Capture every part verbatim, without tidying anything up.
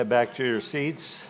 Back to your seats.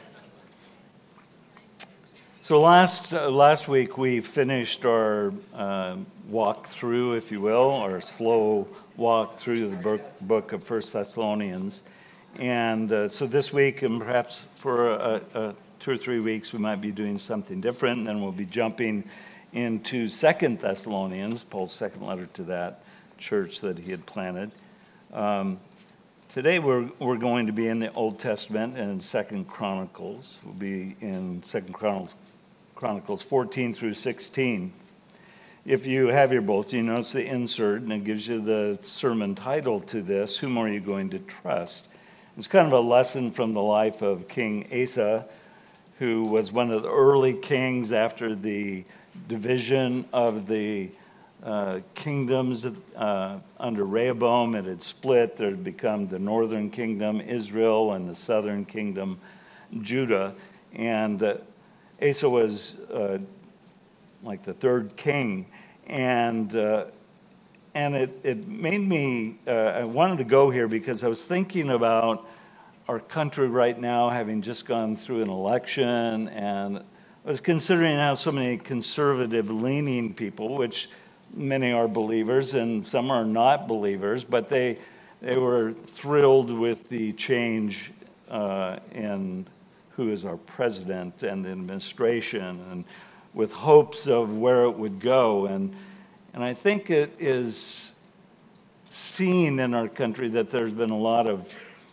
So last uh, last week we finished our uh, walk through, if you will, our slow walk through the book, book of First Thessalonians. And uh, so this week, and perhaps for a, a two or three weeks, we might be doing something different. And then we'll be jumping into Second Thessalonians, Paul's second letter to that church that he had planted. Um, Today we're we're going to be in the Old Testament and Second Chronicles. We'll be in Second Chronicles, Chronicles fourteen through sixteen. If you have your bulletin, you notice the insert, and it gives you the sermon title to this, Whom Are You Going to Trust? It's kind of a lesson from the life of King Asa, who was one of the early kings after the division of the Uh, kingdoms uh, under Rehoboam. It had split. There had become the northern kingdom, Israel, and the southern kingdom, Judah. And uh, Asa was uh, like the third king. And uh, and it, it made me, uh, I wanted to go here because I was thinking about our country right now having just gone through an election. And I was considering how so many conservative-leaning people, which many are believers and some are not believers, but they they were thrilled with the change uh, in who is our president and the administration, and with hopes of where it would go. And and I think it is seen in our country that there's been a lot of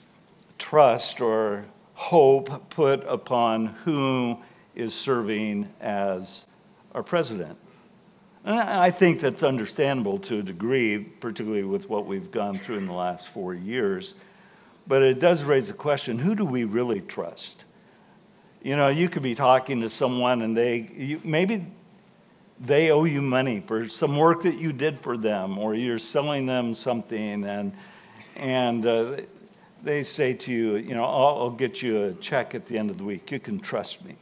trust or hope put upon who is serving as our president. And I think that's understandable to a degree, particularly with what we've gone through in the last four years. But it does raise the question, who do we really trust? You know, you could be talking to someone and they you, maybe they owe you money for some work that you did for them, or you're selling them something, and and uh, they say to you, you know, I'll, I'll get you a check at the end of the week. You can trust me.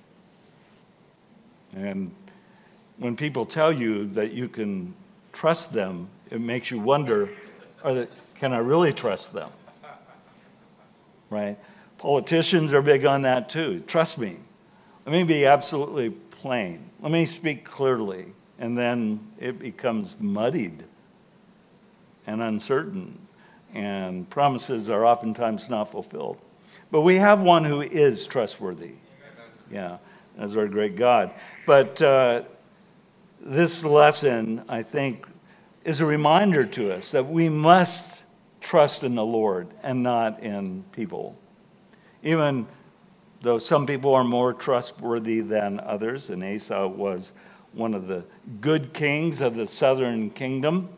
And when people tell you that you can trust them, it makes you wonder, are they, can I really trust them? Right? Politicians are big on that too. Trust me. Let me be absolutely plain. Let me speak clearly. And then it becomes muddied and uncertain. And promises are oftentimes not fulfilled. But we have one who is trustworthy. Yeah, as our great God. But uh, this lesson, I think, is a reminder to us that we must trust in the Lord and not in people. Even though some people are more trustworthy than others, and Asa was one of the good kings of the southern kingdom,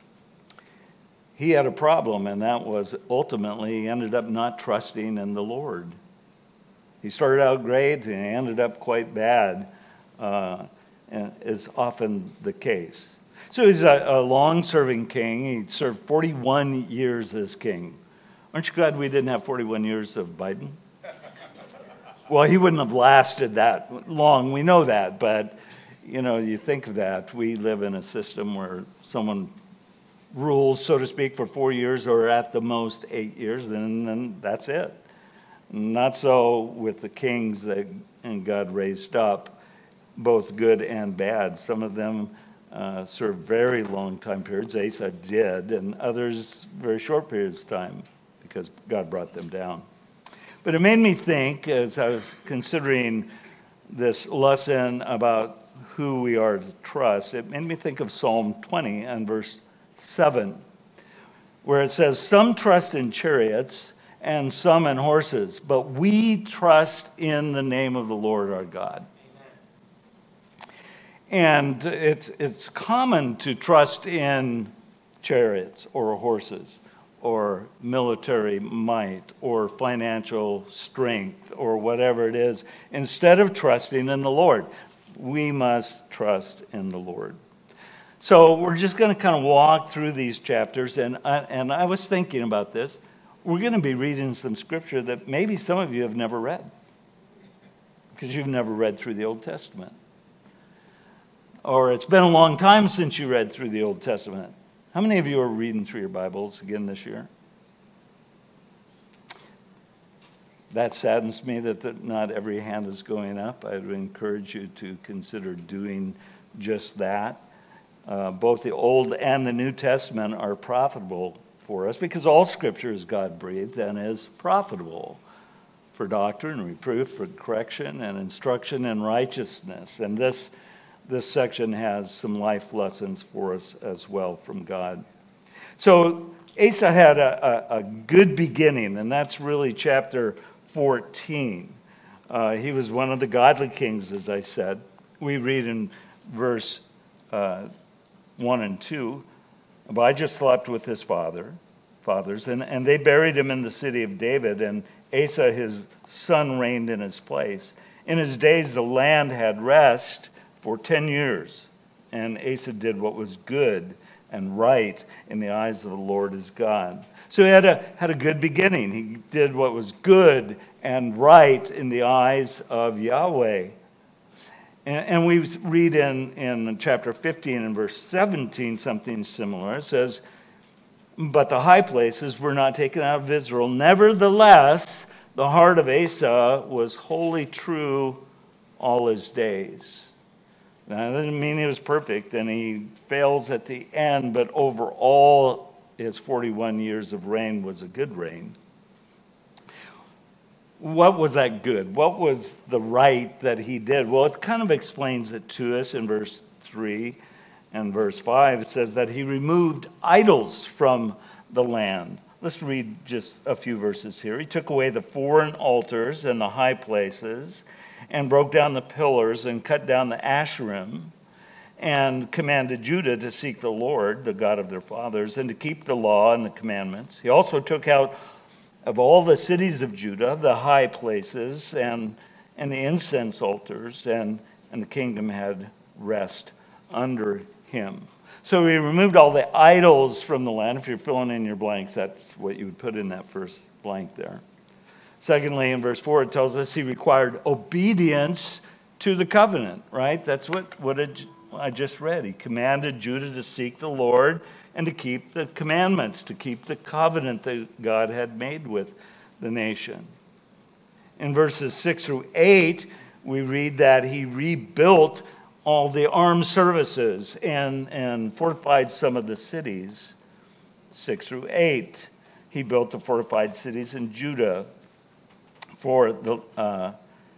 he had a problem, and that was ultimately he ended up not trusting in the Lord. He started out great, and he ended up quite bad. Uh, is often the case. So he's a, a long-serving king. He served forty-one years as king. Aren't you glad we didn't have forty-one years of Biden? Well, he wouldn't have lasted that long. We know that. But, you know, you think of that. We live in a system where someone rules, so to speak, for four years or at the most eight years, and then that's it. Not so with the kings that and God raised up, both good and bad. Some of them uh, served very long time periods. Asa did, and others very short periods of time because God brought them down. But it made me think, as I was considering this lesson about who we are to trust, it made me think of Psalm twenty and verse seven, where it says, "Some trust in chariots and some in horses, but we trust in the name of the Lord our God." And it's it's common to trust in chariots or horses or military might or financial strength or whatever it is. Instead of trusting in the Lord, we must trust in the Lord. So we're just going to kind of walk through these chapters. And I, and I was thinking about this. We're going to be reading some scripture that maybe some of you have never read because you've never read through the Old Testament. Or it's been a long time since you read through the Old Testament. How many of you are reading through your Bibles again this year? that saddens me that the, not every hand is going up. I would encourage you to consider doing just that. Uh, both the Old and the New Testament are profitable for us because all Scripture is God-breathed and is profitable for doctrine, reproof, for correction, and instruction in righteousness. And this, this section has some life lessons for us as well from God. So Asa had a, a, a good beginning, and that's really chapter fourteen. Uh, he was one of the godly kings, as I said. We read in verse uh, one and two, Abijah slept with his father, fathers, and, and they buried him in the city of David, and Asa, his son, reigned in his place. In his days, the land had rest for ten years, and Asa did what was good and right in the eyes of the Lord his God. So he had a, had a good beginning. He did what was good and right in the eyes of Yahweh. And, and we read in, in chapter fifteen and verse seventeen something similar. It says, but the high places were not taken out of Israel. Nevertheless, the heart of Asa was wholly true all his days. Now, that doesn't mean he was perfect, and he fails at the end, but overall, his forty-one years of reign was a good reign. What was that good? What was the right that he did? Well, it kind of explains it to us in verse three and verse five. It says that he removed idols from the land. Let's read just a few verses here. He took away the foreign altars and the high places, and broke down the pillars and cut down the Asherim, and commanded Judah to seek the Lord, the God of their fathers, and to keep the law and the commandments. He also took out of all the cities of Judah the high places and, and the incense altars, and, and the kingdom had rest under him. So he removed all the idols from the land. If you're filling in your blanks, that's what you would put in that first blank there. Secondly, in verse four, it tells us he required obedience to the covenant, right? That's what, what it, I just read. He commanded Judah to seek the Lord and to keep the commandments, to keep the covenant that God had made with the nation. In verses six through eight, we read that he rebuilt all the armed services and, and fortified some of the cities. Six through eight, he built the fortified cities in Judah. For the, uh,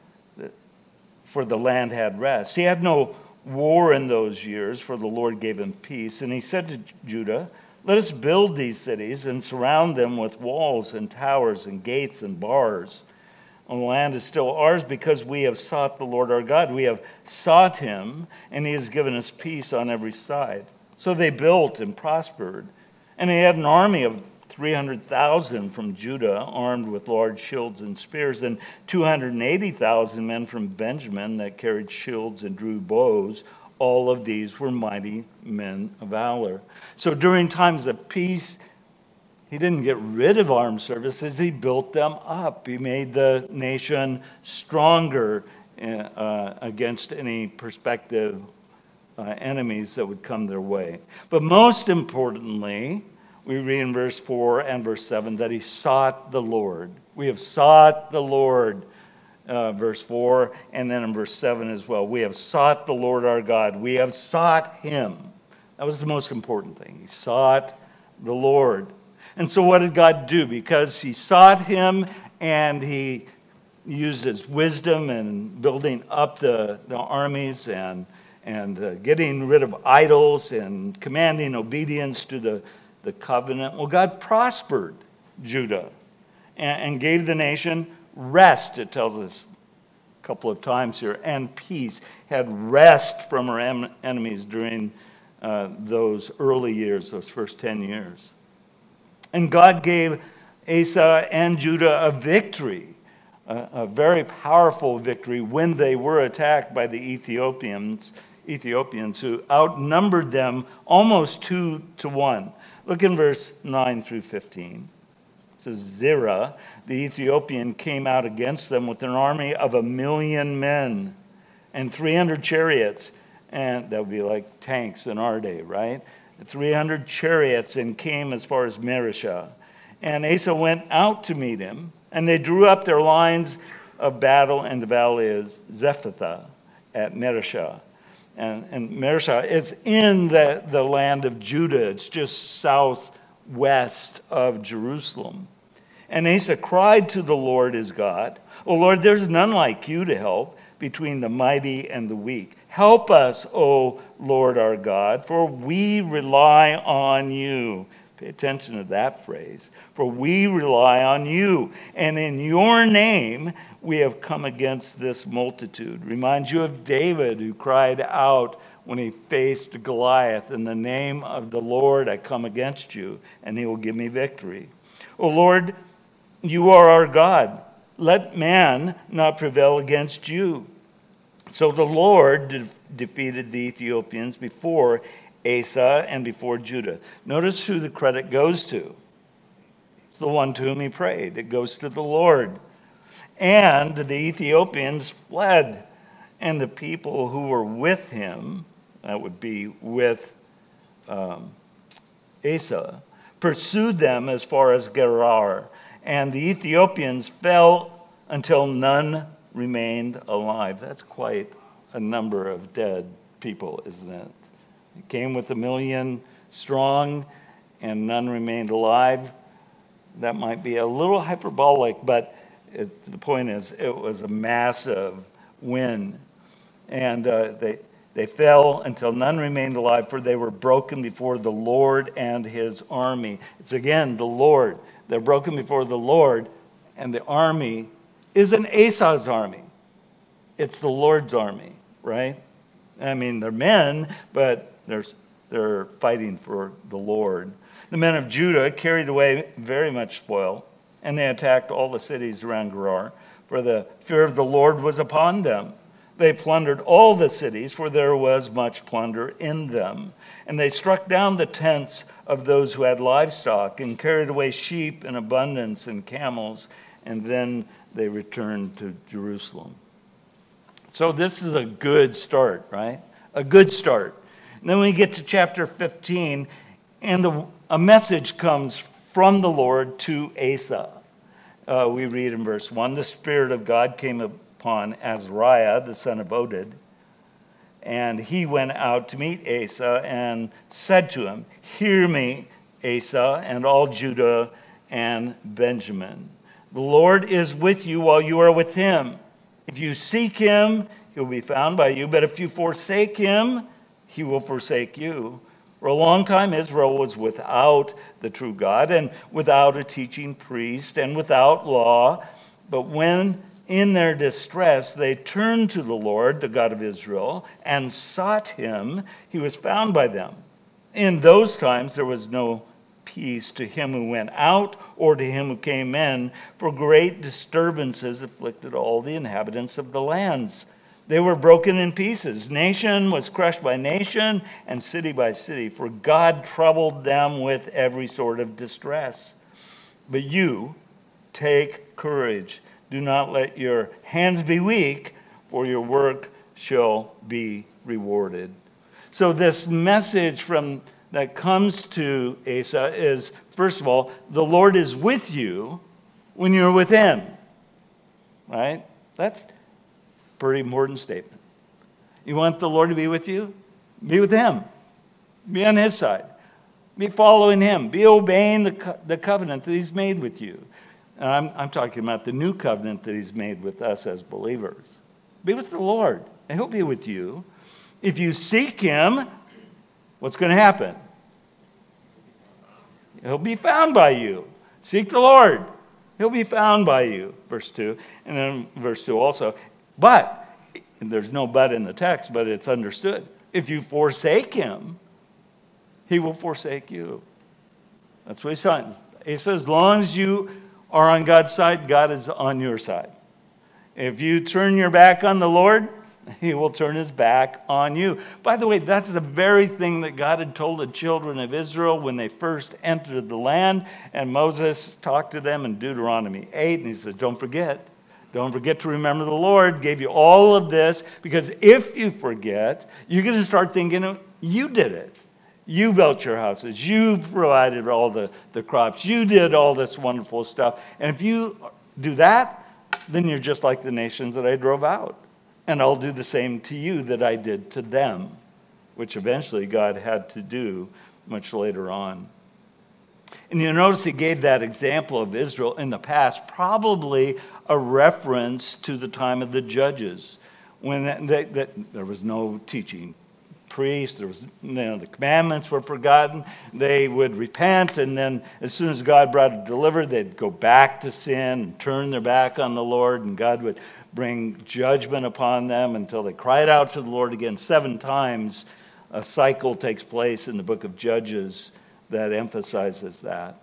for the land had rest. He had no war in those years, for the Lord gave him peace. And he said to Judah, let us build these cities and surround them with walls and towers and gates and bars. And the land is still ours because we have sought the Lord our God. We have sought him, and he has given us peace on every side. So they built and prospered. And he had an army of three hundred thousand from Judah, armed with large shields and spears, and two hundred eighty thousand men from Benjamin that carried shields and drew bows. All of these were mighty men of valor. So during times of peace, he didn't get rid of armed services. He built them up. He made the nation stronger uh, against any prospective uh, enemies that would come their way. But most importantly, we read in verse four and verse seven that he sought the Lord. We have sought the Lord, uh, verse four, and then in verse seven as well. We have sought the Lord our God. We have sought him. That was the most important thing. He sought the Lord. And so what did God do? Because he sought him and he used his wisdom in building up the, the armies and, and uh, getting rid of idols and commanding obedience to the the covenant. Well, God prospered Judah and, and gave the nation rest, it tells us a couple of times here, and peace. Had rest from her em- enemies during uh, those early years, those first ten years. And God gave Asa and Judah a victory, a, a very powerful victory when they were attacked by the Ethiopians, Ethiopians who outnumbered them almost two to one. Look in verse nine through fifteen. It says, Zerah, the Ethiopian, came out against them with an army of a million men and three hundred chariots. And that would be like tanks in our day, right? three hundred chariots, and came as far as Marishah. And Asa went out to meet him And they drew up their lines of battle in the valley of Zephathah at Mareshah. And, and Mareshah is in the, the land of Judah. It's just southwest of Jerusalem. And Asa cried to the Lord his God, "O Lord, there's none like you to help between the mighty and the weak. Help us, O Lord our God, for we rely on you." Pay attention to that phrase. "For we rely on you, and in your name we have come against this multitude." Reminds you of David, who cried out when he faced Goliath, "In the name of the Lord I come against you, and he will give me victory." "O Lord, you are our God. Let man not prevail against you." So the Lord de- defeated the Ethiopians before Asa and before Judah. Notice who the credit goes to. It's the one to whom he prayed. It goes to the Lord. And the Ethiopians fled, and the people who were with him, that would be with um, Asa, pursued them as far as Gerar. And the Ethiopians fell until none remained alive. That's quite a number of dead people, isn't it? It came with a million strong, and none remained alive. That might be a little hyperbolic, but it, the point is, it was a massive win. And uh, they, they fell until none remained alive, for they were broken before the Lord and his army. It's again the Lord. They're broken before the Lord, and the army isn't Asa's army. It's the Lord's army, right? I mean, they're men, but they're, they're fighting for the Lord. The men of Judah carried away very much spoil, and they attacked all the cities around Gerar, for the fear of the Lord was upon them. They plundered all the cities, for there was much plunder in them. And they struck down the tents of those who had livestock, and carried away sheep in abundance and camels, and then they returned to Jerusalem. So this is a good start, right? A good start. And then we get to chapter fifteen, and the, a message comes from the Lord to Asa. Uh, we read in verse one, "The Spirit of God came upon Azariah, the son of Oded, and he went out to meet Asa and said to him, 'Hear me, Asa, and all Judah and Benjamin. The Lord is with you while you are with him. If you seek him, he will be found by you. But if you forsake him, he will forsake you.' For a long time Israel was without the true God, and without a teaching priest, and without law. But when in their distress they turned to the Lord, the God of Israel, and sought him, he was found by them. In those times there was no peace to him who went out or to him who came in, for great disturbances afflicted all the inhabitants of the lands. They were broken in pieces. Nation was crushed by nation, and city by city, for God troubled them with every sort of distress. But you, take courage. Do not let your hands be weak, for your work shall be rewarded." So this message from that comes to Asa is, first of all, the Lord is with you when you're with him. Right? That's a pretty important statement. You want the Lord to be with you? Be with him. Be on his side. Be following him. Be obeying the, co- the covenant that he's made with you. And I'm, I'm talking about the new covenant that he's made with us as believers. Be with the Lord, and he'll be with you. If you seek him, what's going to happen? He'll be found by you. Seek the Lord. He'll be found by you. Verse two. And then verse two also. But, and there's no but in the text, but it's understood. If you forsake him, he will forsake you. That's what he's saying. He says, as long as you are on God's side, God is on your side. If you turn your back on the Lord, he will turn his back on you. By the way, that's the very thing that God had told the children of Israel when they first entered the land. And Moses talked to them in Deuteronomy eight, and he says, don't forget. Don't forget to remember the Lord gave you all of this, because if you forget, you're going to start thinking you did it. You built your houses. You provided all the, the crops. You did all this wonderful stuff. And if you do that, then you're just like the nations that I drove out. And I'll do the same to you that I did to them, which eventually God had to do much later on. And you notice he gave that example of Israel in the past, probably a reference to the time of the judges, when they, they, there was no teaching priest, there was, you know, the commandments were forgotten. They would repent, and then as soon as God brought a deliverer, they'd go back to sin and turn their back on the Lord, and God would bring judgment upon them until they cried out to the Lord again. Seven times a cycle takes place in the book of Judges that emphasizes that.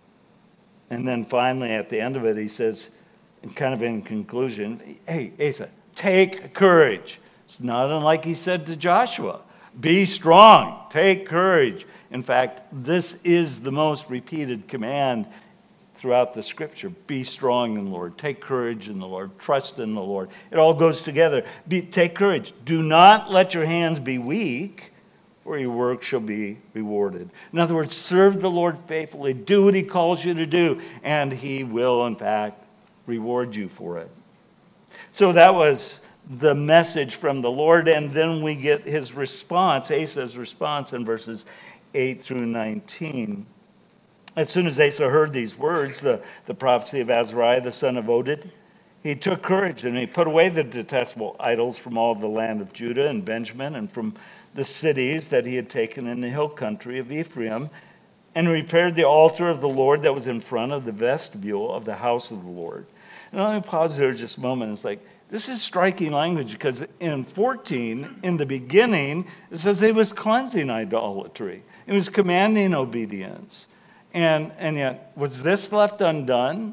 And then finally, at the end of it, he says, kind of in conclusion, hey, Asa, take courage. It's not unlike he said to Joshua, be strong, take courage. In fact, this is the most repeated command throughout the scripture. Be strong in the Lord. Take courage in the Lord. Trust in the Lord. It all goes together. Be, take courage. Do not let your hands be weak, for your work shall be rewarded. In other words, serve the Lord faithfully. Do what he calls you to do, and he will, in fact, reward you for it. So that was the message from the Lord, and then we get his response, Asa's response in verses eight through nineteen. As soon as Asa heard these words, the, the prophecy of Azariah, the son of Oded, he took courage, and he put away the detestable idols from all the land of Judah and Benjamin, and from the cities that he had taken in the hill country of Ephraim, and repaired the altar of the Lord that was in front of the vestibule of the house of the Lord. And let me pause there just a moment. It's like, this is striking language, because in fourteen, in the beginning, it says he was cleansing idolatry. It was commanding obedience. And, and yet, was this left undone?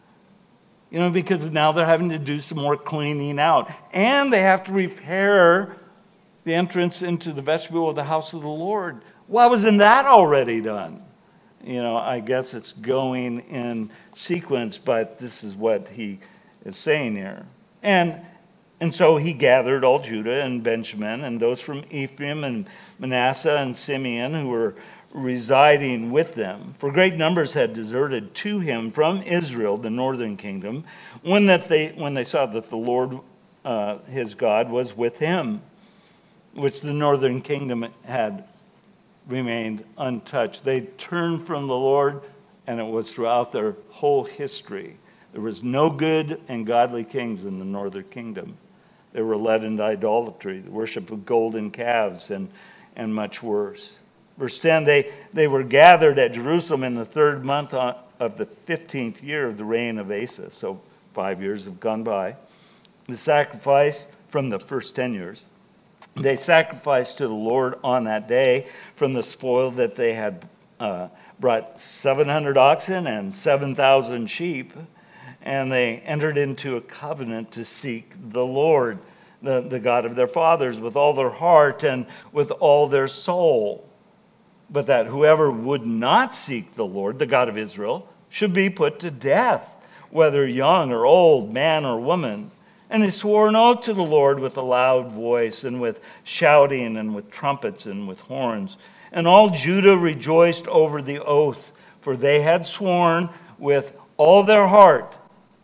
You know, because now they're having to do some more cleaning out. And they have to repair the entrance into the vestibule of the house of the Lord. Why wasn't that already done? You know, I guess it's going in sequence, but this is what he is saying here. And and so he gathered all Judah and Benjamin and those from Ephraim and Manasseh and Simeon who were residing with them. For great numbers had deserted to him from Israel, the northern kingdom, when that they when they saw that the Lord, uh, his God, was with him, which the northern kingdom had remained untouched. They turned from the Lord, and it was throughout their whole history. There was no good and godly kings in the northern kingdom. They were led into idolatry, the worship of golden calves, and, and much worse. Verse ten, they, they were gathered at Jerusalem in the third month of the fifteenth year of the reign of Asa. So five years have gone by. The sacrifice from the first ten years. They sacrificed to the Lord on that day from the spoil that they had uh, brought seven hundred oxen and seven thousand sheep. And they entered into a covenant to seek the Lord, the, the God of their fathers, with all their heart and with all their soul. But that whoever would not seek the Lord, the God of Israel, should be put to death, whether young or old, man or woman. And they swore an oath to the Lord with a loud voice, and with shouting, and with trumpets, and with horns. And all Judah rejoiced over the oath, for they had sworn with all their heart,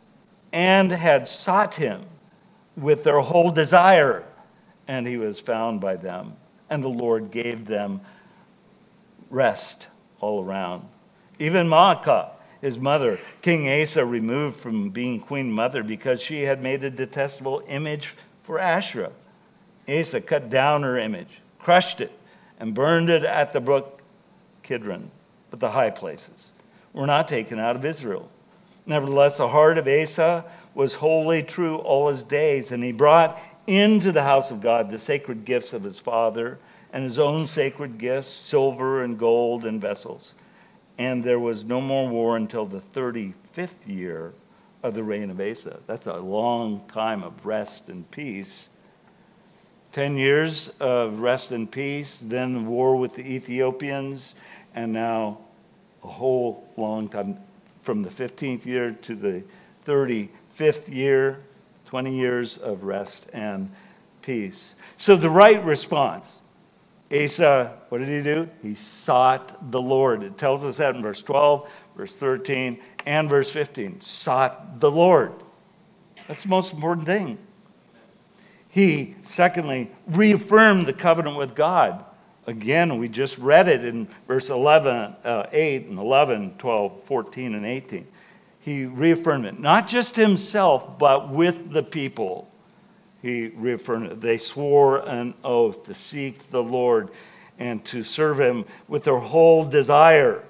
and had sought him with their whole desire. And he was found by them. And the Lord gave them rest all around. Even Maacah, his mother, King Asa removed from being queen mother because she had made a detestable image for Asherah. Asa cut down her image, crushed it, and burned it at the brook Kidron. But the high places were not taken out of Israel. Nevertheless, the heart of Asa was wholly true all his days, and he brought into the house of God the sacred gifts of his father and his own sacred gifts, silver and gold and vessels. And there was no more war until the thirty-fifth year of the reign of Asa. That's a long time of rest and peace. Ten years of rest and peace, then war with the Ethiopians, and now a whole long time from the fifteenth year to the thirty-fifth year, twenty years of rest and peace. So the right response, Asa, what did he do? He sought the Lord. It tells us that in verse twelve, verse thirteen, and verse fifteen, sought the Lord. That's the most important thing. He, secondly, reaffirmed the covenant with God. Again, we just read it in verse eleven, uh, eight and eleven, twelve, fourteen, and eighteen. He reaffirmed it, not just himself, but with the people. He reaffirmed it. They swore an oath to seek the Lord and to serve him with their whole desire.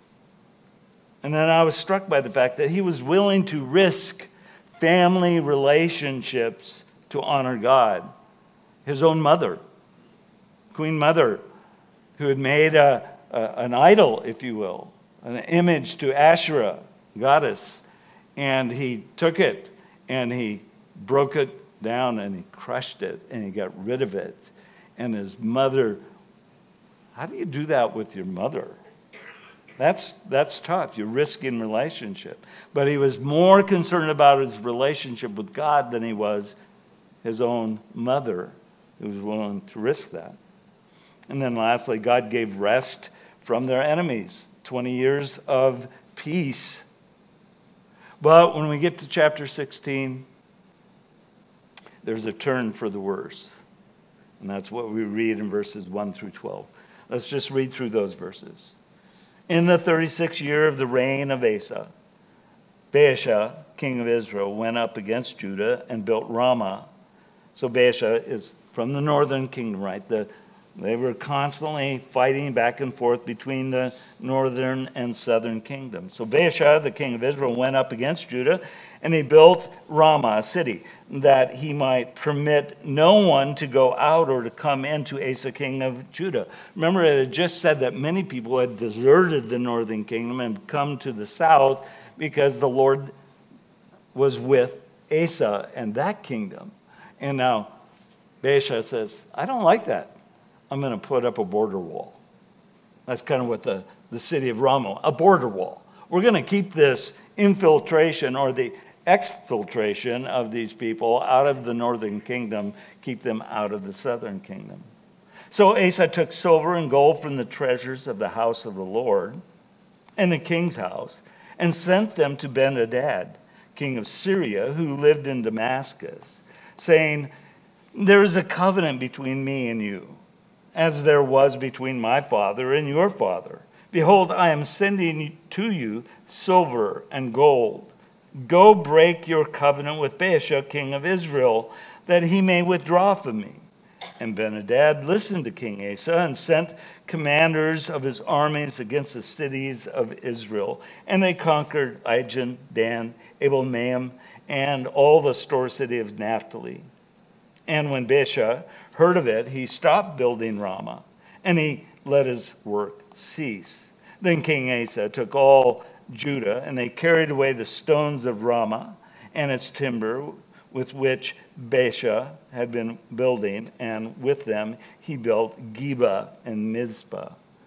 And then I was struck by the fact that he was willing to risk family relationships to honor God. His own mother, Queen Mother, who had made a, a, an idol, if you will, an image to Asherah, goddess, and he took it and he broke it down and he crushed it and he got rid of it. And his mother, how do you do that with your mother? That's that's tough. You're risking relationship. But he was more concerned about his relationship with God than he was his own mother. He was willing to risk that. And then lastly, God gave rest from their enemies. twenty years of peace. But when we get to chapter sixteen, there's a turn for the worse. And that's what we read in verses one through twelve. Let's just read through those verses. In the thirty-sixth year of the reign of Asa, Baasha, king of Israel, went up against Judah and built Ramah. So Baasha is from the northern kingdom, right? The, they were constantly fighting back and forth between the northern and southern kingdoms. So Baasha, the king of Israel, went up against Judah, and he built Ramah, a city, that he might permit no one to go out or to come into Asa, king of Judah. Remember, it had just said that many people had deserted the northern kingdom and come to the south because the Lord was with Asa and that kingdom. And now Baasha says, I don't like that. I'm going to put up a border wall. That's kind of what the, the city of Ramah, a border wall. We're going to keep this infiltration or the exfiltration of these people out of the northern kingdom, keep them out of the southern kingdom. So Asa took silver and gold from the treasures of the house of the Lord and the king's house and sent them to Ben-Hadad, king of Syria, who lived in Damascus, saying, there is a covenant between me and you, as there was between my father and your father. Behold, I am sending to you silver and gold. Go break your covenant with Baasha, king of Israel, that he may withdraw from me. And Ben-Hadad listened to King Asa and sent commanders of his armies against the cities of Israel. And they conquered Ijon, Dan, Abel-maim, and all the store city of Naphtali. And when Baasha heard of it, he stopped building Ramah, and he let his work cease. Then King Asa took all Judah, and they carried away the stones of Ramah and its timber with which Baasha had been building, and with them he built Geba and Mizpah.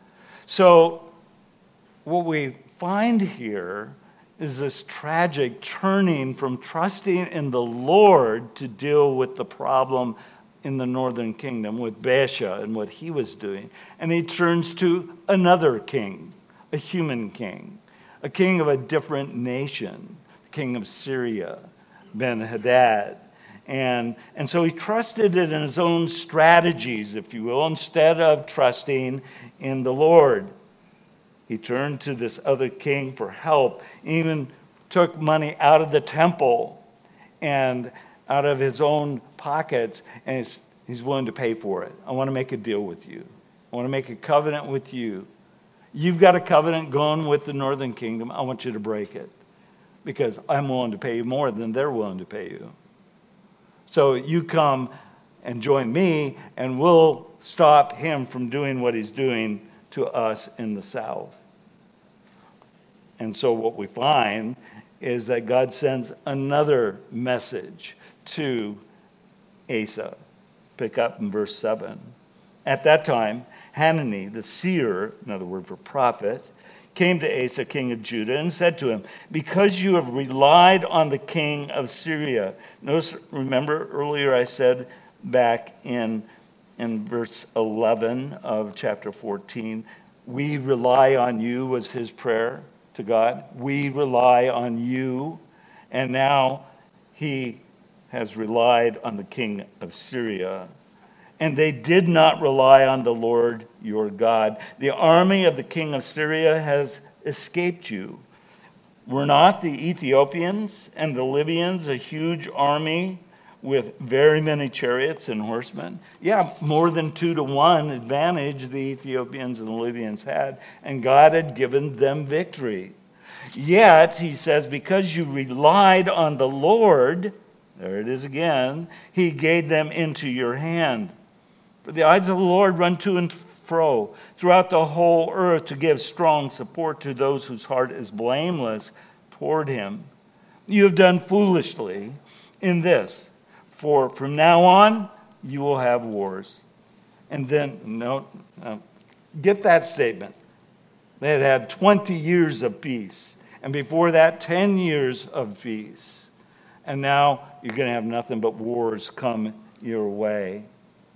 So what we find here is this tragic turning from trusting in the Lord to deal with the problem in the northern kingdom with Baasha and what he was doing. And he turns to another king, a human king, a king of a different nation, the king of Syria, Ben-Hadad. And, and so he trusted it in his own strategies, if you will, instead of trusting in the Lord. He turned to this other king for help, even took money out of the temple and out of his own pockets, and he's, he's willing to pay for it. I want to make a deal with you. I want to make a covenant with you. You've got a covenant going with the northern kingdom. I want you to break it because I'm willing to pay you more than they're willing to pay you. So you come and join me, and we'll stop him from doing what he's doing to us in the south. And so what we find is that God sends another message to Asa. Pick up in verse seven. At that time, Hanani, the seer, another word for prophet, came to Asa, king of Judah, and said to him, because you have relied on the king of Syria. Notice, remember earlier I said back in, in verse eleven of chapter fourteen, we rely on you was his prayer. to God. We rely on you. And now he has relied on the king of Syria. And they did not rely on the Lord your God. The army of the king of Syria has escaped you. Were not the Ethiopians and the Libyans a huge army with very many chariots and horsemen? Yeah, more than two to one advantage the Ethiopians and the Libyans had, and God had given them victory. Yet, he says, because you relied on the Lord, there it is again, he gave them into your hand. For the eyes of the Lord run to and fro throughout the whole earth to give strong support to those whose heart is blameless toward him. You have done foolishly in this, for from now on you will have wars. And then, no, no get that statement. They had had twenty years of peace, and before that, ten years of peace. And now you're going to have nothing but wars come your way.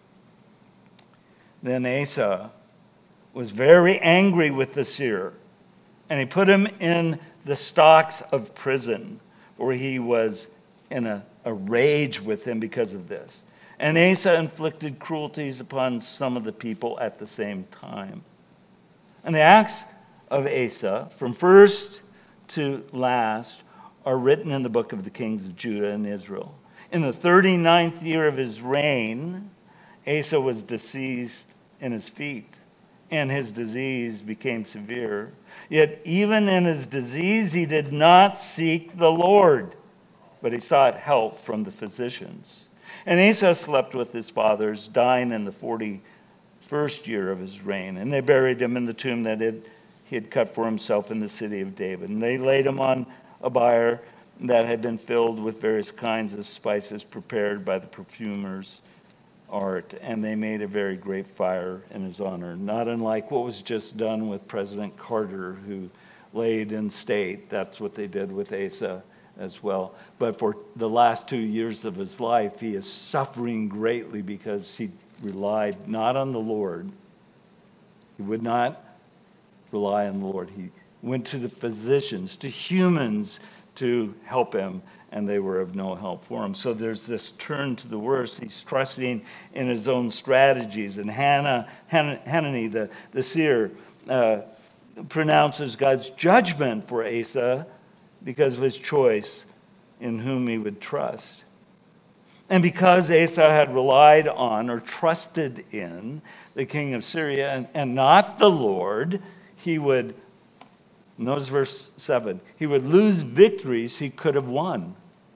Then Asa was very angry with the seer, and he put him in the stocks of prison, for he was in a, a rage with him because of this. And Asa inflicted cruelties upon some of the people at the same time. And the acts of Asa, from first to last, are written in the book of the kings of Judah and Israel. In the thirty-ninth year of his reign, Asa was diseased in his feet, and his disease became severe. Yet even in his disease, he did not seek the Lord, but he sought help from the physicians. And Asa slept with his fathers, dying in the forty-first year of his reign. And they buried him in the tomb that he had cut for himself in the city of David. And they laid him on a bier that had been filled with various kinds of spices prepared by the perfumer's art, and they made a very great fire in his honor, not unlike what was just done with President Carter, who laid in state. That's what they did with Asa as well. But for the last two years of his life, he is suffering greatly because he relied not on the Lord. He would not rely on the Lord. He went to the physicians, to humans, to help him, and they were of no help for him. So there's this turn to the worst. He's trusting in his own strategies. And Hannah, Hannah, Hanani, the, the seer, uh, pronounces God's judgment for Asa because of his choice in whom he would trust. And because Asa had relied on or trusted in the king of Syria and, and not the Lord, he would, notice verse seven, he would lose victories he could have won.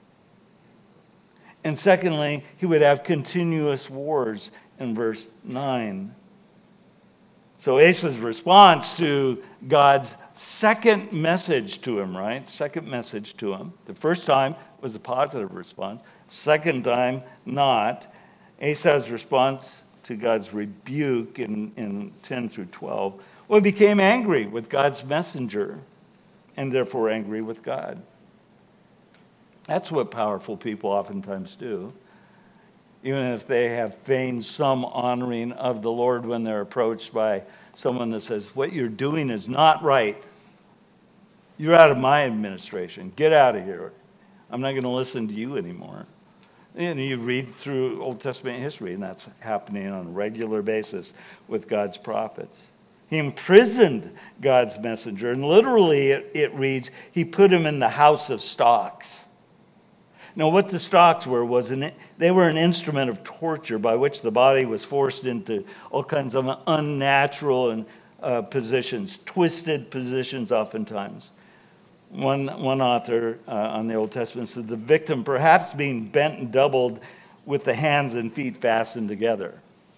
And secondly, he would have continuous wars in verse nine. So Asa's response to God's second message to him, right? Second message to him. The first time was a positive response. Second time, not. Asa's response to God's rebuke in, in ten through twelve, well, he became angry with God's messenger and therefore angry with God. That's what powerful people oftentimes do. Even if they have feigned some honoring of the Lord when they're approached by someone that says, what you're doing is not right. You're out of my administration. Get out of here. I'm not going to listen to you anymore. And you read through Old Testament history, and that's happening on a regular basis with God's prophets. He imprisoned God's messenger, and literally it, it reads, he put him in the house of stocks. Now, what the stocks were was an, they were an instrument of torture by which the body was forced into all kinds of unnatural and uh, positions, twisted positions oftentimes. One, one author uh, on the Old Testament said the victim perhaps being bent and doubled with the hands and feet fastened together.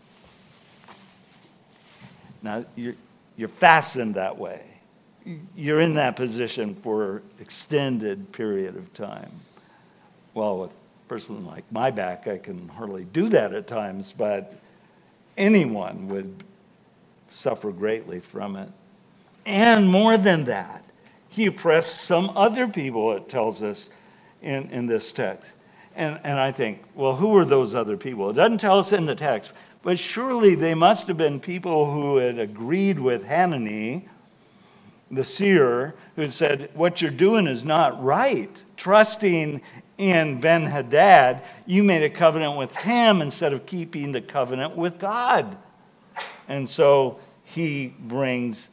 Now, you're, you're fastened that way. You're in that position for an extended period of time. Well, with a person like my back, I can hardly do that at times, but anyone would suffer greatly from it. And more than that, he oppressed some other people, it tells us in, in this text. And, and I think, well, who were those other people? It doesn't tell us in the text, but surely they must have been people who had agreed with Hanani the seer, who said, what you're doing is not right. Trusting in Ben-Hadad, you made a covenant with him instead of keeping the covenant with God. And so he brings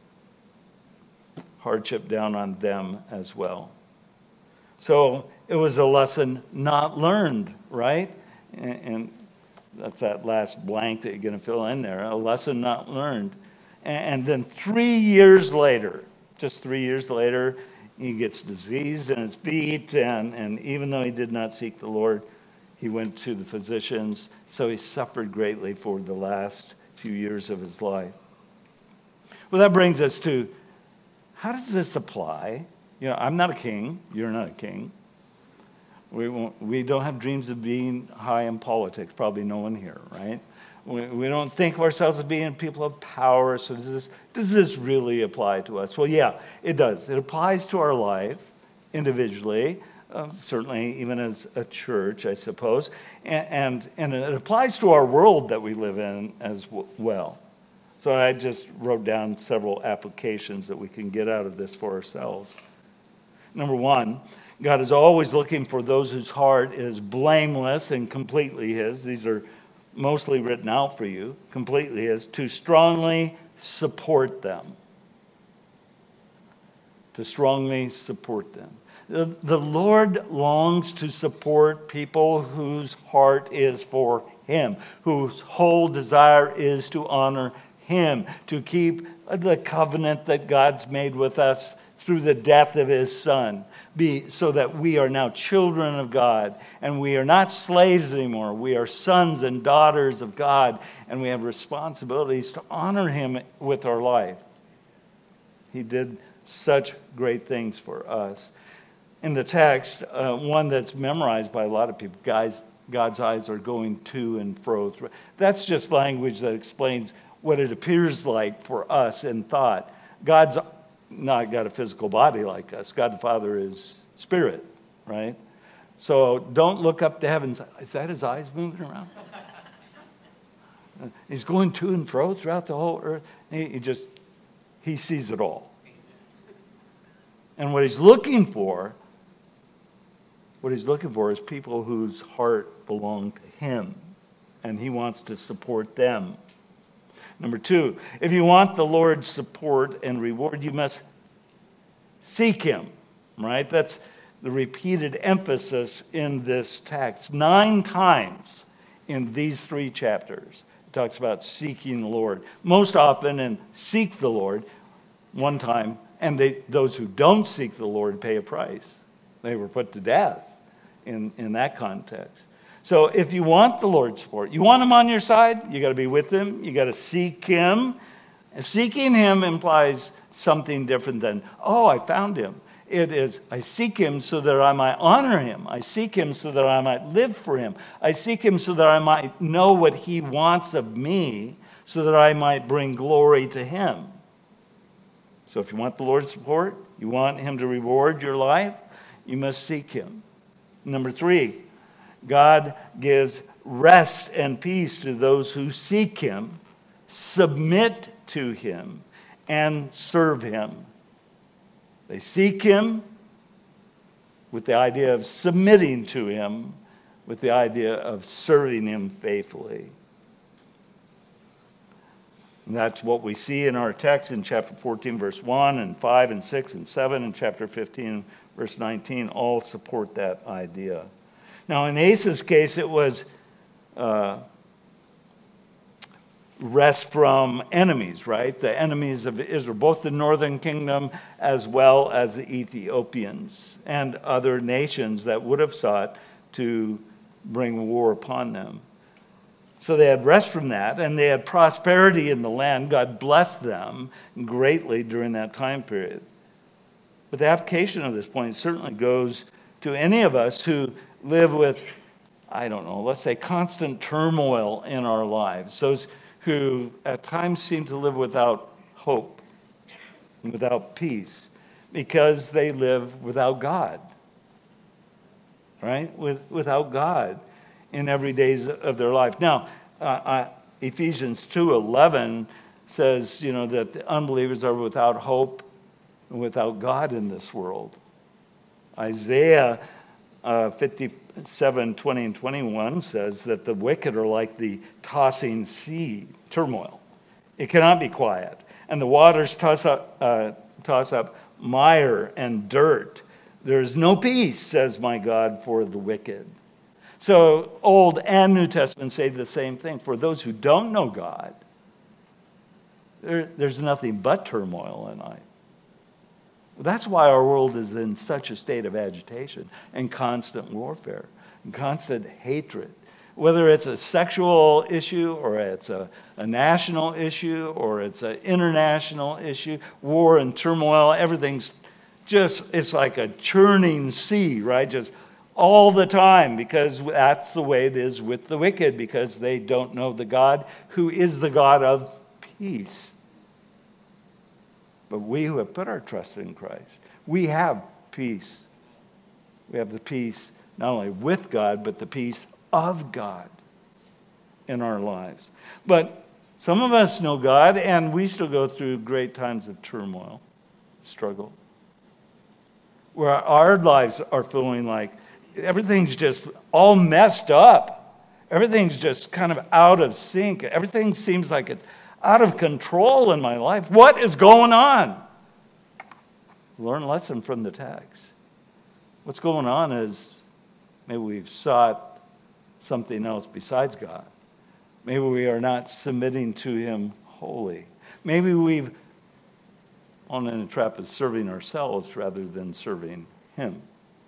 hardship down on them as well. So it was a lesson not learned, right? And, and that's that last blank that you're going to fill in there, a lesson not learned. And, and then three years later, just three years later, he gets diseased in his feet, and, and even though he did not seek the Lord, he went to the physicians, so he suffered greatly for the last few years of his life. Well, that brings us to, how does this apply? You know, I'm not a king. You're not a king. We won't, we don't have dreams of being high in politics. Probably no one here, right? We, we don't think of ourselves as being people of power. So does this, does this really apply to us? Well, yeah, it does. It applies to our life individually, uh, certainly even as a church, I suppose. And, and, and it applies to our world that we live in as w- well. So I just wrote down several applications that we can get out of this for ourselves. Number one, God is always looking for those whose heart is blameless and completely His. These are mostly written out for you, completely His, to strongly support them. To strongly support them. The, the Lord longs to support people whose heart is for Him, whose whole desire is to honor Him, to keep the covenant that God's made with us through the death of His Son, be so that we are now children of God, and we are not slaves anymore. We are sons and daughters of God, and we have responsibilities to honor Him with our life. He did such great things for us. In the text, uh, one that's memorized by a lot of people, guys, God's eyes are going to and fro. That's just language that explains what it appears like for us in thought. God's not got a physical body like us. God the Father is spirit, right? So don't look up to heaven. Is that His eyes moving around? He's going to and fro throughout the whole earth. He, he just, He sees it all. And what He's looking for, what He's looking for is people whose heart belong to Him. And He wants to support them. Number two, if you want the Lord's support and reward, you must seek Him, right? That's the repeated emphasis in this text. Nine times in these three chapters, it talks about seeking the Lord. Most often in seek the Lord, one time, and they, those who don't seek the Lord pay a price. They were put to death in, in that context. So if you want the Lord's support, you want Him on your side, you got to be with Him, you got to seek Him. And seeking Him implies something different than, oh, I found Him. It is, I seek Him so that I might honor Him. I seek Him so that I might live for Him. I seek Him so that I might know what He wants of me, so that I might bring glory to Him. So if you want the Lord's support, you want Him to reward your life, you must seek Him. Number three, God gives rest and peace to those who seek Him, submit to Him, and serve Him. They seek Him with the idea of submitting to Him, with the idea of serving Him faithfully. And that's what we see in our text in chapter fourteen, verse one, and five, and six, and seven, and chapter fifteen, verse nineteen, all support that idea. Now, in Asa's case, it was uh, rest from enemies, right? The enemies of Israel, both the northern kingdom as well as the Ethiopians and other nations that would have sought to bring war upon them. So they had rest from that, and they had prosperity in the land. God blessed them greatly during that time period. But the application of this point certainly goes to any of us who live with, I don't know, let's say constant turmoil in our lives. Those who at times seem to live without hope and without peace because they live without God, right? With, without God in every days of their life. Now, uh, uh, Ephesians two eleven says, you know, that the unbelievers are without hope and without God in this world. Isaiah uh, fifty-seven, twenty and twenty-one says that the wicked are like the tossing sea, turmoil. It cannot be quiet. And the waters toss up, uh, toss up mire and dirt. There is no peace, says my God, for the wicked. So Old and New Testament say the same thing. For those who don't know God, there, there's nothing but turmoil in life. That's why our world is in such a state of agitation and constant warfare and constant hatred. Whether it's a sexual issue or it's a, a national issue or it's an international issue, war and turmoil, everything's just, it's like a churning sea, right? Just all the time, because that's the way it is with the wicked, because they don't know the God who is the God of peace. But we who have put our trust in Christ, we have peace. We have the peace not only with God, but the peace of God in our lives. But some of us know God, and we still go through great times of turmoil, struggle, where our lives are feeling like everything's just all messed up. Everything's just kind of out of sync. Everything seems like it's out of control in my life. What is going on? Learn a lesson from the text. What's going on is maybe we've sought something else besides God. Maybe we are not submitting to him wholly. Maybe we've fallen in a trap of serving ourselves rather than serving him.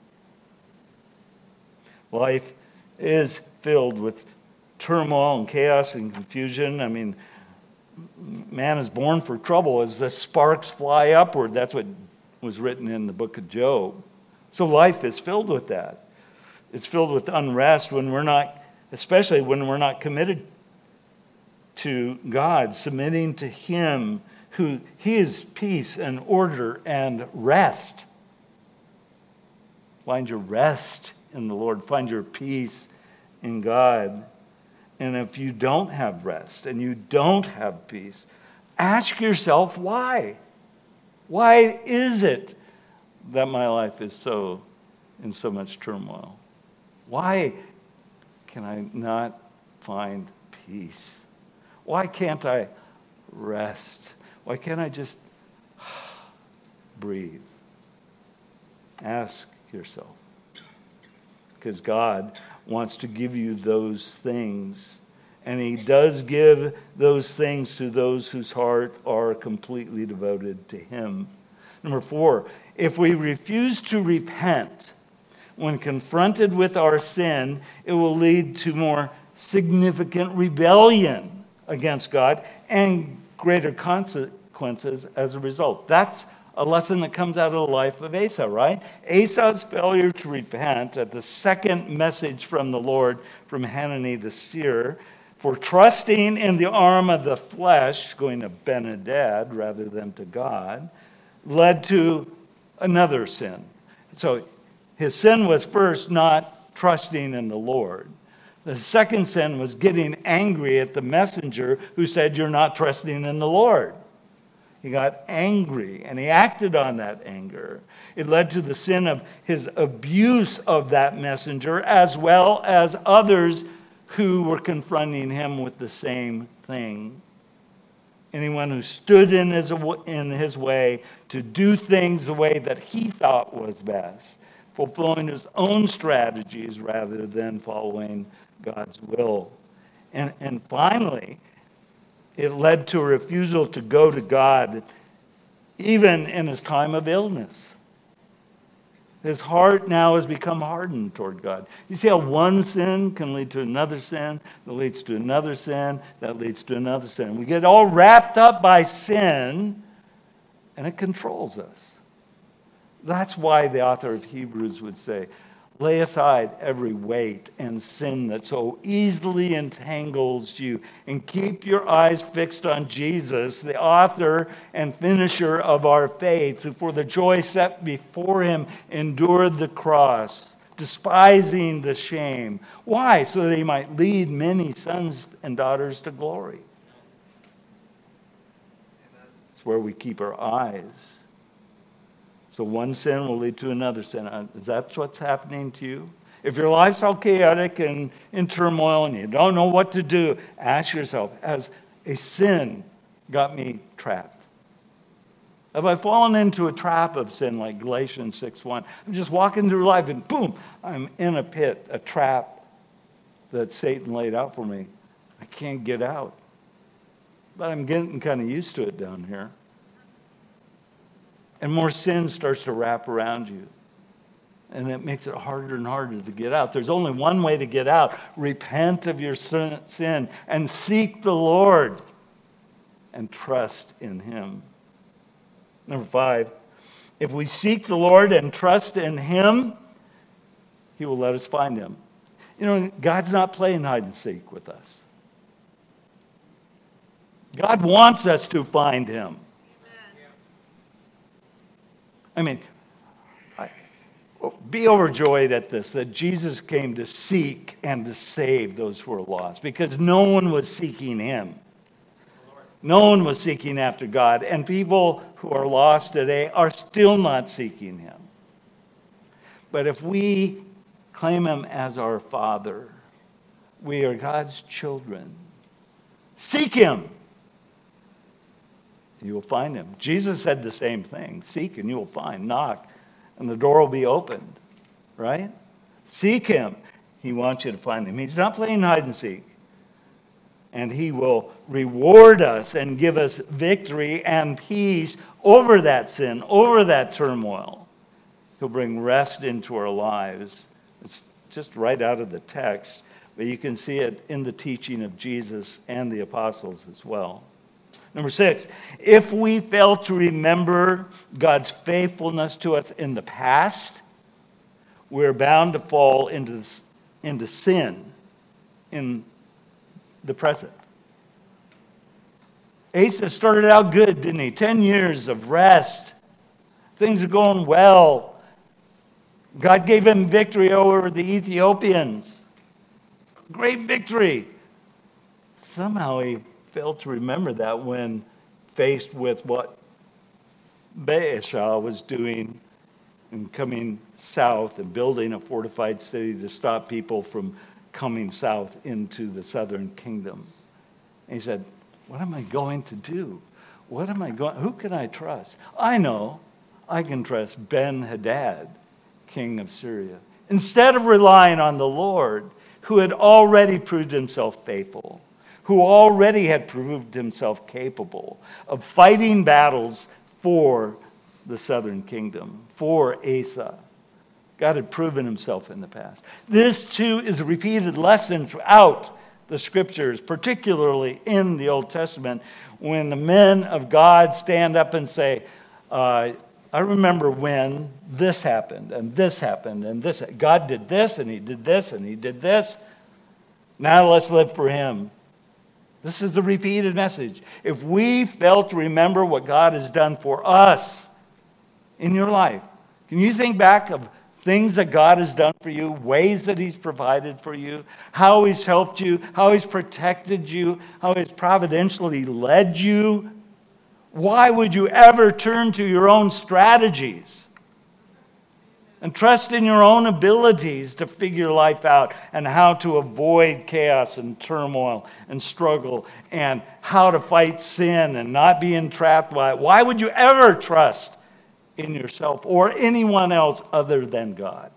Life is filled with turmoil and chaos and confusion. I mean, man is born for trouble as the sparks fly upward. That's what was written in the book of Job. So life is filled with that. It's filled with unrest when we're not, especially when we're not committed to God, submitting to him, who he is peace and order and rest. Find your rest in the Lord. Find your peace in God. And if you don't have rest and you don't have peace, ask yourself why. Why is it that my life is so in so much turmoil? Why can I not find peace? Why can't I rest? Why can't I just breathe? Ask yourself. Because God wants to give you those things. And he does give those things to those whose heart are completely devoted to him. Number four, if we refuse to repent when confronted with our sin, it will lead to more significant rebellion against God and greater consequences as a result. That's a lesson that comes out of the life of Asa, right? Asa's failure to repent at the second message from the Lord from Hanani the seer for trusting in the arm of the flesh, going to Ben-Hadad rather than to God, led to another sin. So his sin was first not trusting in the Lord. The second sin was getting angry at the messenger who said, "You're not trusting in the Lord." He got angry, and he acted on that anger. It led to the sin of his abuse of that messenger, as well as others who were confronting him with the same thing. Anyone who stood in his, in his way to do things the way that he thought was best, fulfilling his own strategies rather than following God's will. And, and finally, it led to a refusal to go to God, even in his time of illness. His heart now has become hardened toward God. You see how one sin can lead to another sin, that leads to another sin, that leads to another sin. We get all wrapped up by sin, and it controls us. That's why the author of Hebrews would say, lay aside every weight and sin that so easily entangles you, and keep your eyes fixed on Jesus, the author and finisher of our faith, who for the joy set before him endured the cross, despising the shame. Why? So that he might lead many sons and daughters to glory. It's where we keep our eyes. So one sin will lead to another sin. Uh, Is that what's happening to you? If your life's all chaotic and in turmoil and you don't know what to do, ask yourself, has a sin got me trapped? Have I fallen into a trap of sin like Galatians six one? I'm just walking through life and boom, I'm in a pit, a trap that Satan laid out for me. I can't get out. But I'm getting kind of used to it down here. And more sin starts to wrap around you. And it makes it harder and harder to get out. There's only one way to get out. Repent of your sin and seek the Lord and trust in him. Number five, if we seek the Lord and trust in him, he will let us find him. You know, God's not playing hide and seek with us. God wants us to find him. I mean, I, be overjoyed at this, that Jesus came to seek and to save those who are lost, because no one was seeking him. No one was seeking after God, and people who are lost today are still not seeking him. But if we claim him as our Father, we are God's children. Seek him. You will find him. Jesus said the same thing. Seek and you will find. Knock and the door will be opened. Right? Seek him. He wants you to find him. He's not playing hide and seek. And he will reward us and give us victory and peace over that sin, over that turmoil. He'll bring rest into our lives. It's just right out of the text, but you can see it in the teaching of Jesus and the apostles as well. Number six, if we fail to remember God's faithfulness to us in the past, we're bound to fall into, into sin in the present. Asa started out good, didn't he? Ten years of rest. Things are going well. God gave him victory over the Ethiopians. Great victory. Somehow he failed to remember that when faced with what Baasha was doing and coming south and building a fortified city to stop people from coming south into the southern kingdom. And he said, what am I going to do? What am I going, who can I trust? I know I can trust Ben-Hadad, king of Syria. Instead of relying on the Lord, who had already proved himself faithful, who already had proved himself capable of fighting battles for the southern kingdom, for Asa. God had proven himself in the past. This, too, is a repeated lesson throughout the scriptures, particularly in the Old Testament, when the men of God stand up and say, uh, I remember when this happened, and this happened, and this. God did this, and he did this, and he did this. Now let's live for him. This is the repeated message. If we fail to remember what God has done for us in your life, can you think back of things that God has done for you, ways that he's provided for you, how he's helped you, how he's protected you, how he's providentially led you? Why would you ever turn to your own strategies and trust in your own abilities to figure life out and how to avoid chaos and turmoil and struggle and how to fight sin and not be entrapped by it? Why would you ever trust in yourself or anyone else other than God?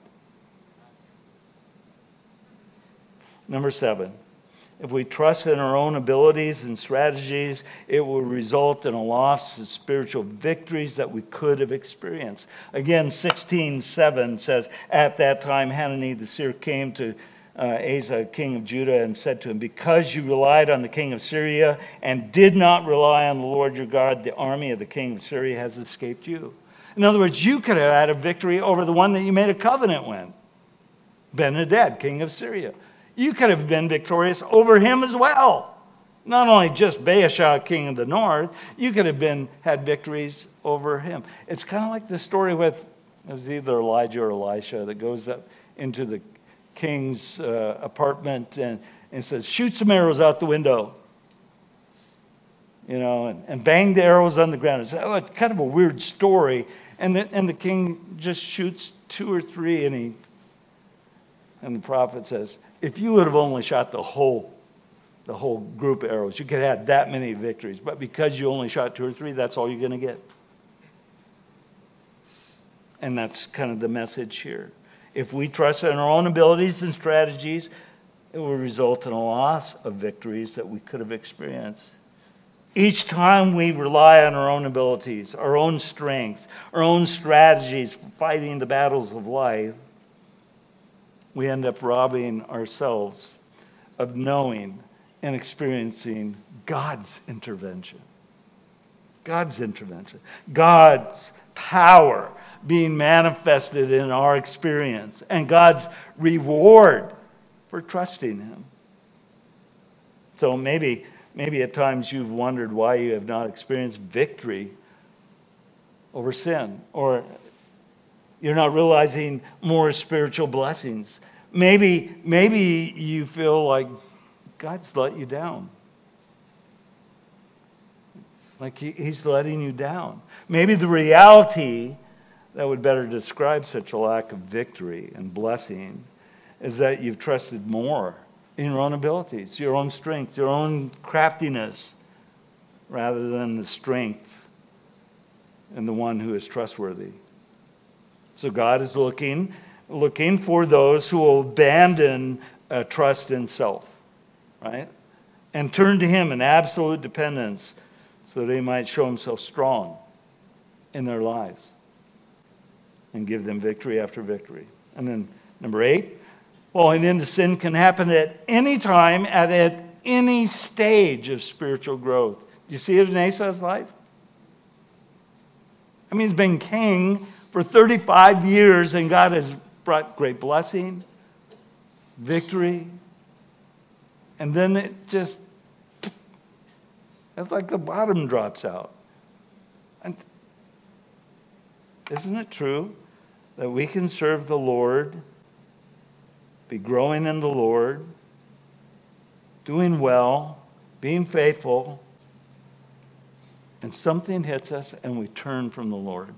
Number seven, if we trust in our own abilities and strategies, it will result in a loss of spiritual victories that we could have experienced. Again, sixteen seven says, at that time Hanani the seer came to uh, Asa, king of Judah, and said to him, because you relied on the king of Syria and did not rely on the Lord your God, the army of the king of Syria has escaped you. In other words, you could have had a victory over the one that you made a covenant with, Ben-Hadad, king of Syria. You could have been victorious over him as well. Not only just Baasha, king of the north, you could have been had victories over him. It's kind of like the story with, it was either Elijah or Elisha that goes up into the king's uh, apartment and, and says, shoot some arrows out the window. You know, and, and bang the arrows on the ground. It's, oh, it's kind of a weird story. And the, and the king just shoots two or three, and he, and the prophet says, if you would have only shot the whole, the whole group of arrows, you could have had that many victories. But because you only shot two or three, that's all you're going to get. And that's kind of the message here. If we trust in our own abilities and strategies, it will result in a loss of victories that we could have experienced. Each time we rely on our own abilities, our own strengths, our own strategies for fighting the battles of life, we end up robbing ourselves of knowing and experiencing God's intervention. God's intervention. God's power being manifested in our experience, and God's reward for trusting him. So maybe, maybe at times you've wondered why you have not experienced victory over sin, or you're not realizing more spiritual blessings. Maybe, maybe you feel like God's let you down. Like he, he's letting you down. Maybe the reality that would better describe such a lack of victory and blessing is that you've trusted more in your own abilities, your own strength, your own craftiness, rather than the strength in the one who is trustworthy. So God is looking, looking for those who will abandon uh, trust in self, right? And turn to him in absolute dependence so that he might show himself strong in their lives and give them victory after victory. And then number eight, falling into sin can happen at any time, at, at any stage of spiritual growth. Do you see it in Asa's life? I mean, he's been king for thirty-five years, and God has brought great blessing, victory, and then it just, it's like the bottom drops out. And isn't it true that we can serve the Lord, be growing in the Lord, doing well, being faithful, and something hits us and we turn from the Lord?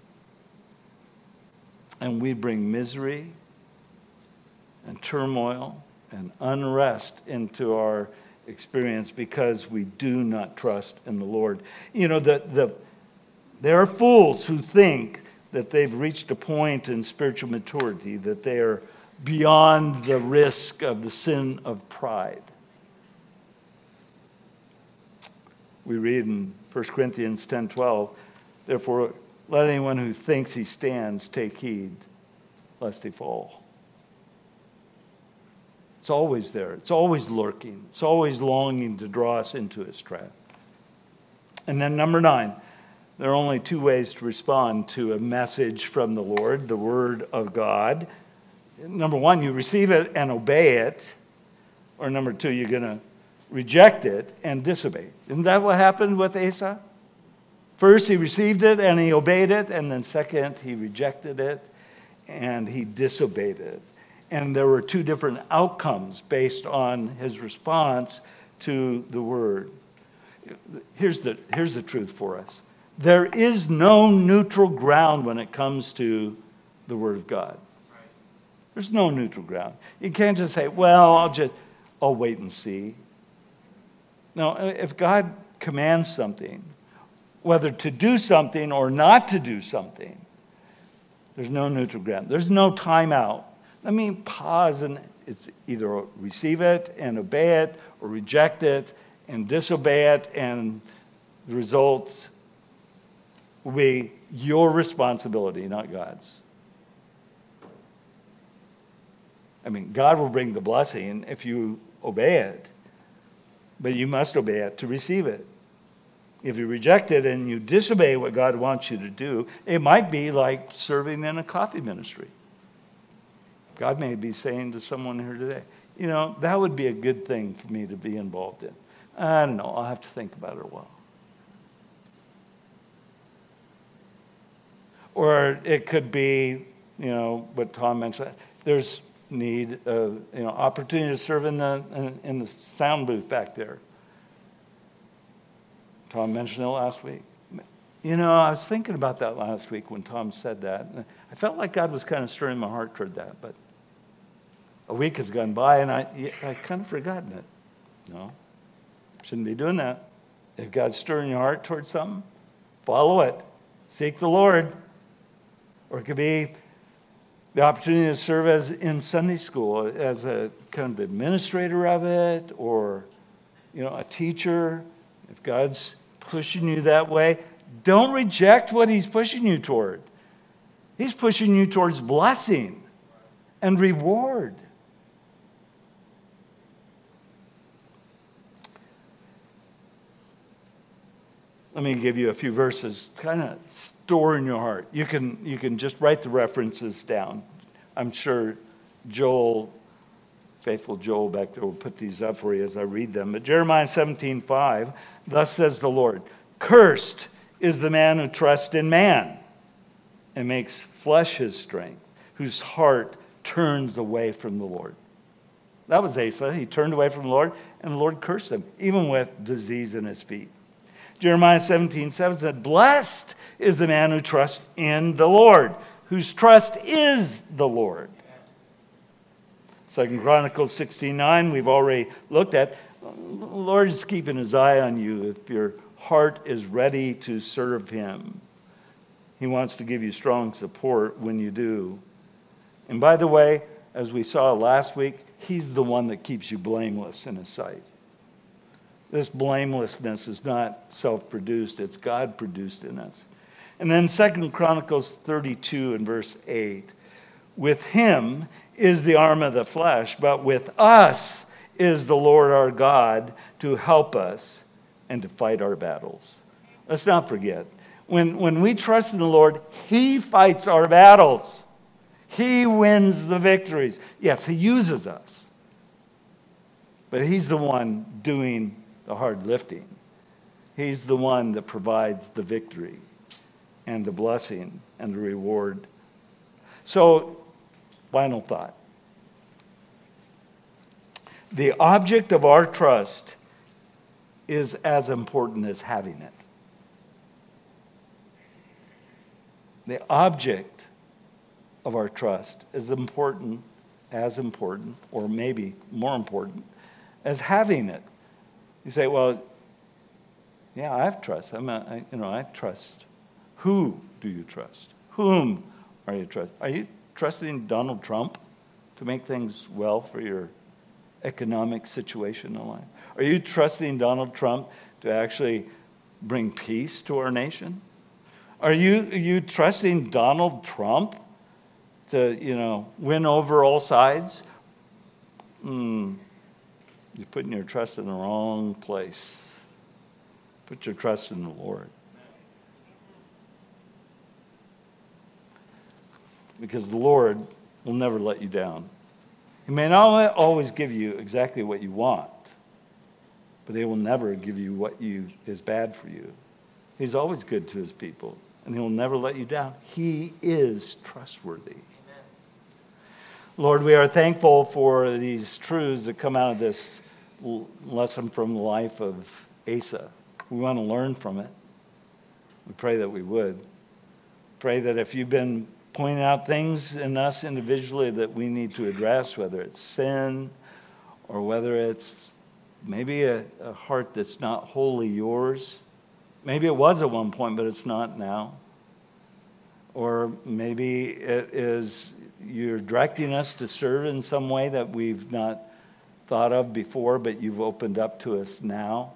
And we bring misery and turmoil and unrest into our experience because we do not trust in the Lord. You know, the, the, there are fools who think that they've reached a point in spiritual maturity, that they are beyond the risk of the sin of pride. We read in First Corinthians ten twelve, therefore, let anyone who thinks he stands take heed, lest he fall. It's always there. It's always lurking. It's always longing to draw us into its trap. And then number nine, there are only two ways to respond to a message from the Lord, the Word of God. Number one, you receive it and obey it. Or number two, you're going to reject it and disobey. Isn't that what happened with Asa? First, he received it and he obeyed it. And then second, he rejected it and he disobeyed it. And there were two different outcomes based on his response to the word. Here's the, here's the truth for us. There is no neutral ground when it comes to the word of God. There's no neutral ground. You can't just say, well, I'll just, I'll wait and see. No, if God commands something, whether to do something or not to do something, there's no neutral ground. There's no timeout. Let me pause and it's either receive it and obey it or reject it and disobey it, and the results will be your responsibility, not God's. I mean, God will bring the blessing if you obey it, but you must obey it to receive it. If you reject it and you disobey what God wants you to do, it might be like serving in a coffee ministry. God may be saying to someone here today, you know, that would be a good thing for me to be involved in. I don't know, I'll have to think about it a while. Or it could be, you know, what Tom mentioned, there's need, uh, you know, opportunity to serve in the in, in the sound booth back there. Tom mentioned it last week. You know, I was thinking about that last week when Tom said that. And I felt like God was kind of stirring my heart toward that. But a week has gone by, and I, I kind of forgotten it. No, shouldn't be doing that. If God's stirring your heart towards something, follow it. Seek the Lord. Or it could be the opportunity to serve as in Sunday school as a kind of administrator of it, or, you know, a teacher. If God's pushing you that way, don't reject what he's pushing you toward. He's pushing you towards blessing and reward. Let me give you a few verses, kind of store in your heart. You can, you can just write the references down. I'm sure Joel, faithful Joel back there, will put these up for you as I read them. But Jeremiah seventeen five, thus says the Lord, cursed is the man who trusts in man and makes flesh his strength, whose heart turns away from the Lord. That was Asa. He turned away from the Lord, and the Lord cursed him, even with disease in his feet. Jeremiah seventeen seven said, blessed is the man who trusts in the Lord, whose trust is the Lord. Second Chronicles sixteen nine, we've already looked at. The Lord is keeping his eye on you if your heart is ready to serve him. He wants to give you strong support when you do. And by the way, as we saw last week, he's the one that keeps you blameless in his sight. This blamelessness is not self-produced, it's God-produced in us. And then Second Chronicles thirty-two and verse eight, with him is the arm of the flesh, but with us is the Lord our God to help us and to fight our battles. Let's not forget, when, when we trust in the Lord, he fights our battles. He wins the victories. Yes, he uses us, but he's the one doing the hard lifting. He's the one that provides the victory and the blessing and the reward. So, final thought. The object of our trust is as important as having it. The object of our trust is important, as important, or maybe more important, as having it. You say, well, yeah, I have trust. I'm a, I, you know, I trust. Who do you trust? Whom are you trusting? Are you trusting Donald Trump to make things well for your economic situation in life? Are you trusting Donald Trump to actually bring peace to our nation? Are you, are you trusting Donald Trump to, you know, win over all sides? Hmm. You're putting your trust in the wrong place. Put your trust in the Lord. Because the Lord will never let you down. He may not always give you exactly what you want, but he will never give you what you is bad for you. He's always good to his people, and he'll never let you down. He is trustworthy. Amen. Lord, we are thankful for these truths that come out of this lesson from the life of Asa. We want to learn from it. We pray that we would. Pray that if you've been pointing out things in us individually that we need to address, whether it's sin or whether it's maybe a, a heart that's not wholly yours. Maybe it was at one point, but it's not now. Or maybe it is you're directing us to serve in some way that we've not thought of before, but you've opened up to us now.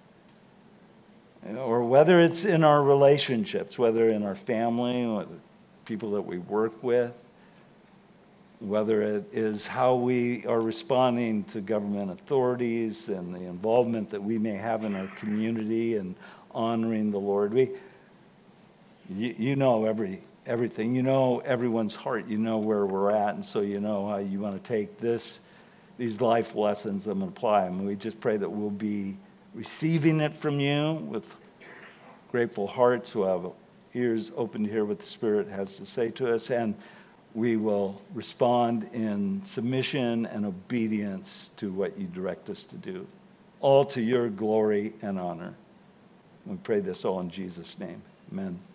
Or whether it's in our relationships, whether in our family, or the people that we work with, whether it is how we are responding to government authorities and the involvement that we may have in our community and honoring the Lord. We, you, you know every everything. You know everyone's heart. You know where we're at, and so you know how you want to take this, these life lessons and apply them. And we just pray that we'll be receiving it from you with grateful hearts who have ears open to hear what the Spirit has to say to us, and we will respond in submission and obedience to what you direct us to do, all to your glory and honor. We pray this all in Jesus' name. Amen.